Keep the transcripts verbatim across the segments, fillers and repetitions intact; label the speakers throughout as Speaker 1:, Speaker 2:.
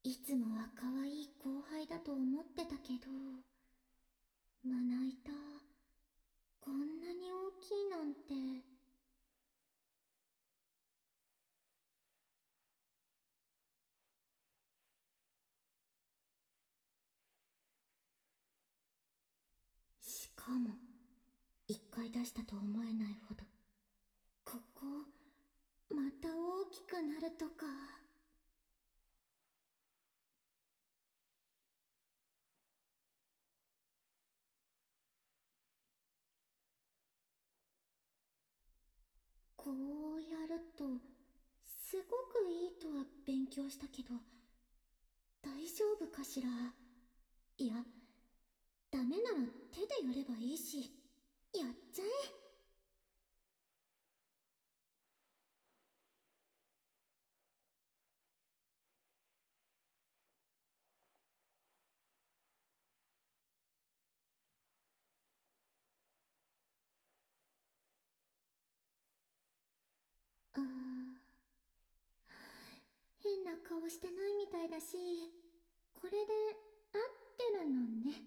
Speaker 1: いつもは可愛い後輩だと思ってたけど、胸板、こんなに大きいなんて。しかも、一回出したと思えないほど。ここ、また大きくなるとか。こうやると、すごくいいとは勉強したけど、大丈夫かしら。いや、ダメなら手でやればいいし、やっちゃえ。あー、変な顔してないみたいだし、これで合ってるのね。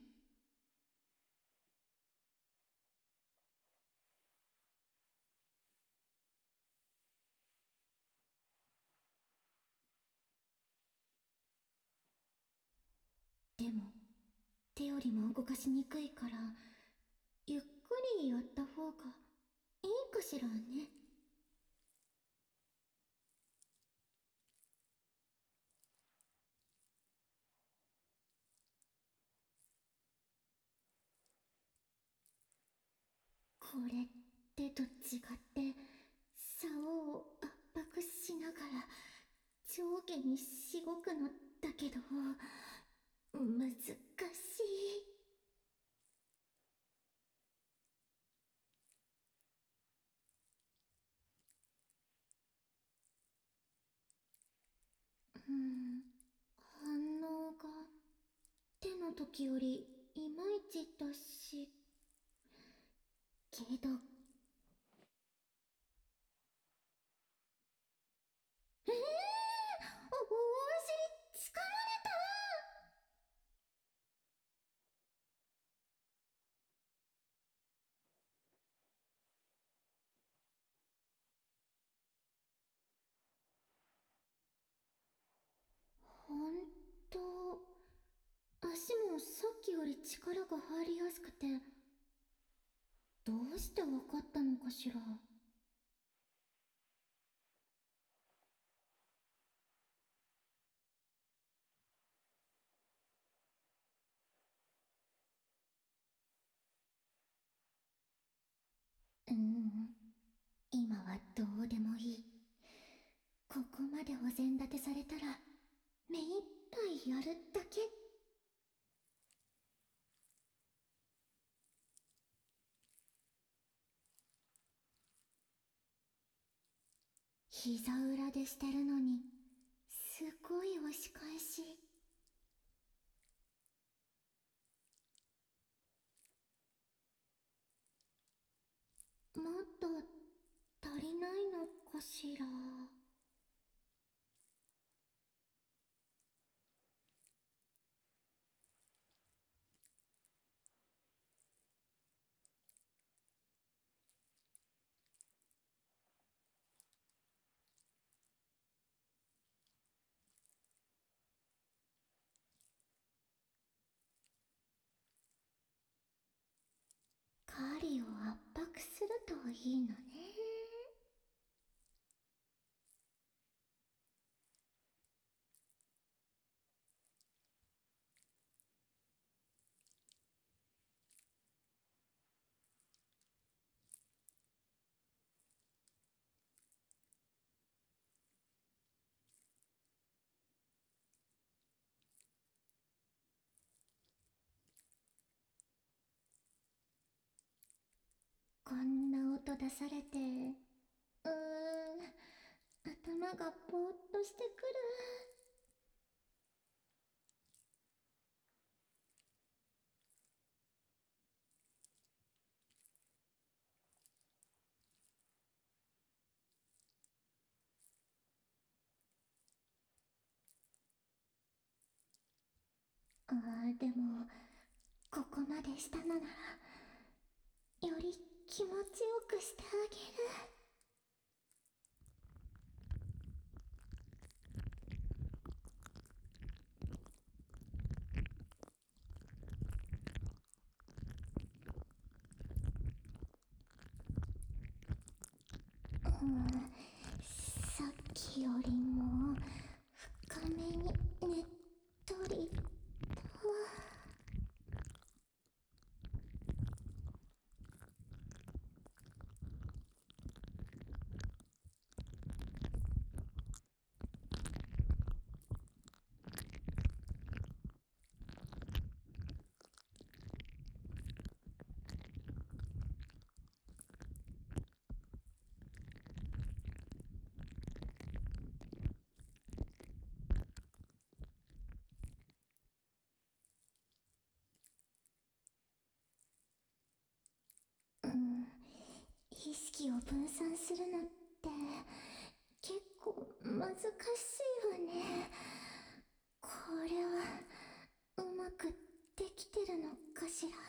Speaker 1: でも、手よりも動かしにくいから、ゆっくりやった方がいいかしらね。これってと違って、竿を圧迫しながら上下にしごくのだけど、難しい。うん、反応が手の時よりいまいちだし、けど、ええー、お、お尻掴まれた。ほんと、足もさっきより力が入りやすくて、どうしてわかったのかしら。うーん、今はどうでもいい。ここまでお膳立てされたら、目いっぱいやるだけ。膝裏でしてるのに、すごい押し返し。もっと足りないのかしら。狩りを圧迫するといいのね。こんな音出されて、うーん、頭がぼーっとしてくる。 ああ、でもここまでしたのならより気持ちよくしてあげる。うん、さっきよりも深めにねっとりと。うん、意識を分散するのって結構難しいわね。これはうまくできてるのかしら。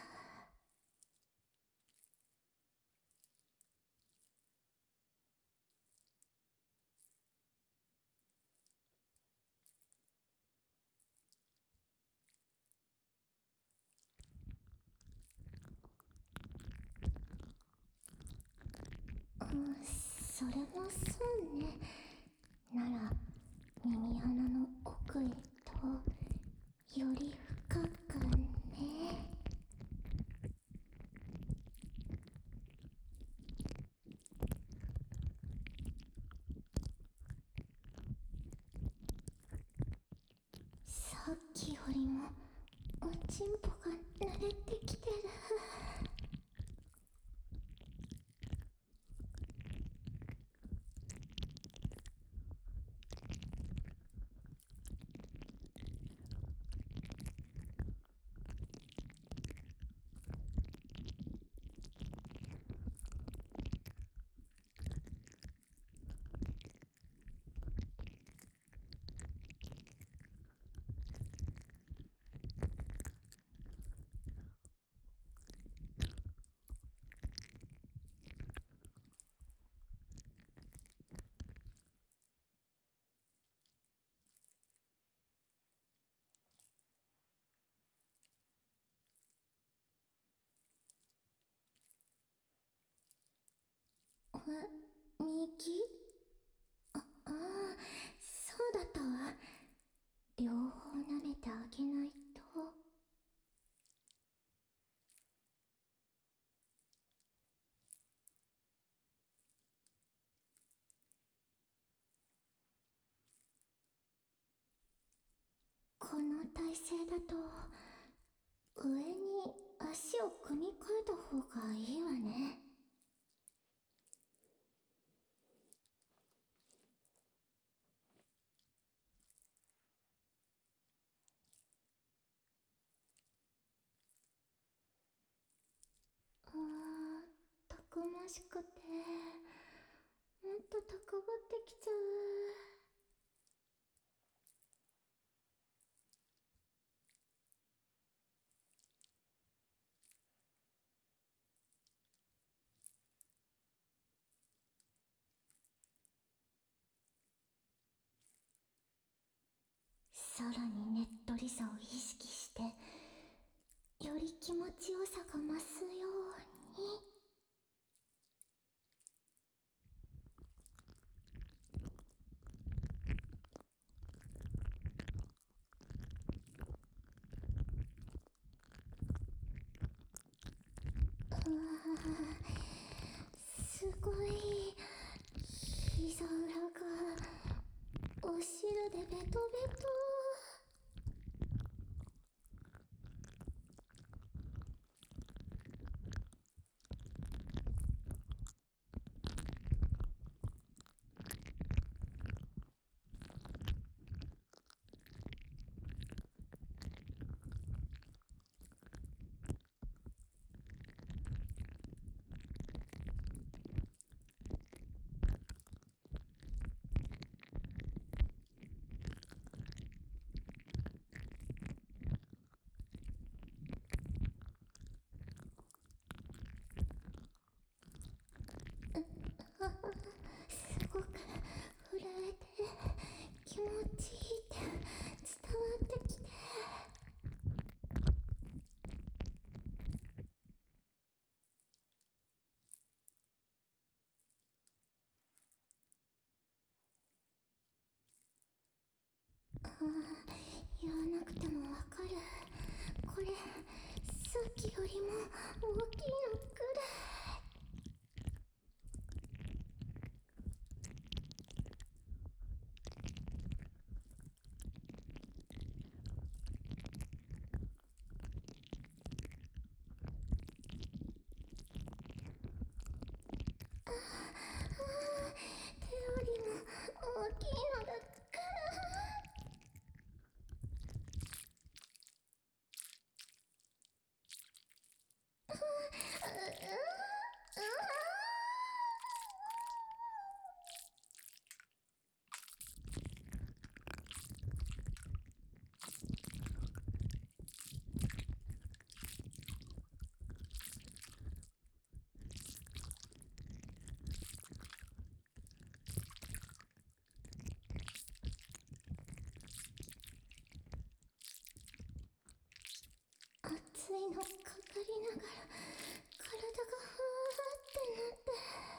Speaker 1: うん、それもそうね。なら耳穴の奥へとより深くね。さっきよりもおちんぽが慣れてきてる。え、右？ああー、そうだったわ。両方舐めてあげないと。この体勢だと上に足を組み替えた方がいいわね。あー、たくましくてもっと高ぶってきちゃう。さらにねっとりさを意識してより気持ちよさが増すように。うわー、すごい。膝裏がお汁でベトベト。 言わなくてもわかる。これさっきよりも大きいのくらい。手よりも大きいのだから。熱いのかかりながら体がふわってなって。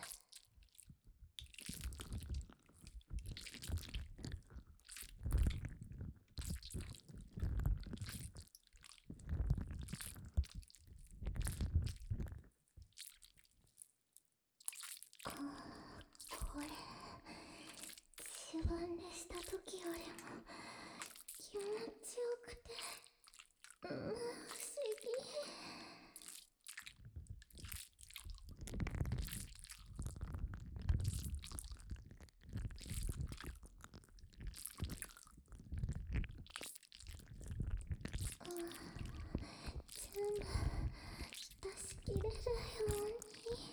Speaker 1: あーこれ自分でした時よりも気持ちよくて、うん、不思議。全部出し切れるように。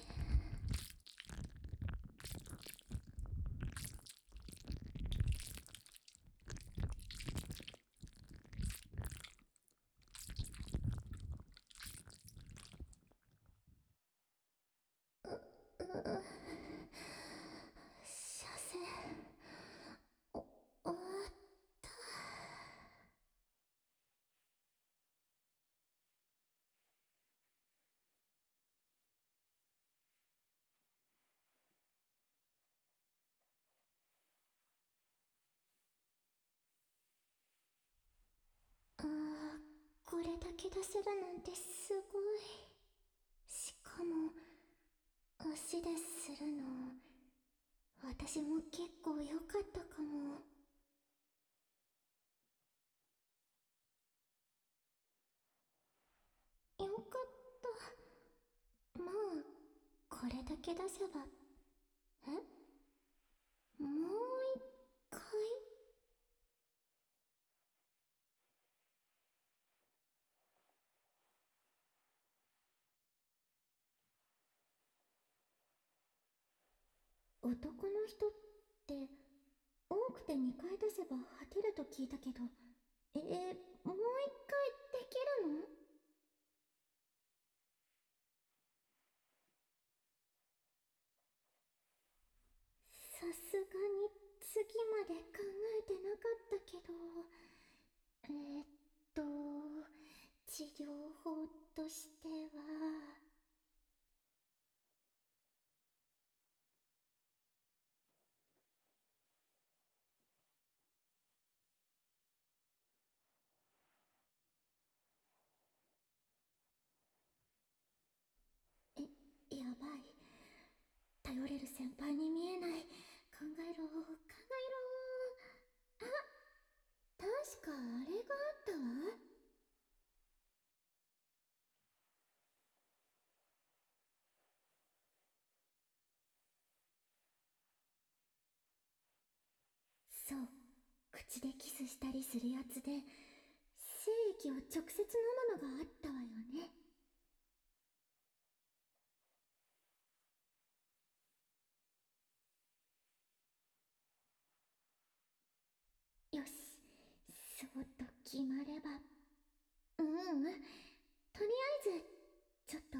Speaker 1: 射精お終わった。あーこれだけ出せるなんてすごい。しかも足でするの私も結構良かったかも。よかった。まあこれだけ出せば。えもう一回。男の人って多くてにかい出せば果てると聞いたけど、えー、もう一回できるの？さすがに次まで考えてなかったけど、えー、っと治療法としては。えやばい、頼れる先輩に見えない。考えろ考えろ。あ、確かあれがあったわ。そう、口でキスしたりするやつで精液を直接飲むのがあったわよね。よし、そうと決まれば。うんうん、とりあえずちょっと